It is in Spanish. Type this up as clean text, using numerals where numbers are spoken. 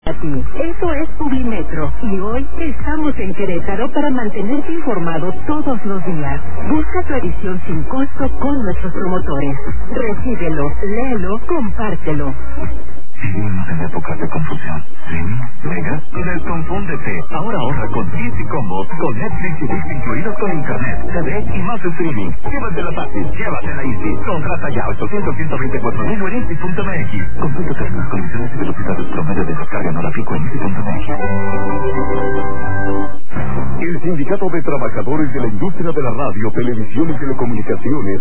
A ti. Eso es Publimetro y hoy estamos en Querétaro para mantenerte informado todos los días. Busca tu edición sin costo con nuestros promotores. Recíbelo, léelo, compártelo. Vivimos en épocas de confusión. ¿Sí? ¿Mega? Desconfúndete. Ahora ahorra con 10 combos, con Netflix y Disney incluidos con internet, TV y más streaming. Llévatela fácil, llévatela easy. Contrata ya 800-124-1000 en easy.mx. Consulta términos, condiciones y velocidades promedio de descarga no la fijo en easy.mx. El Sindicato de Trabajadores de la Industria de la Radio, Televisión y Telecomunicaciones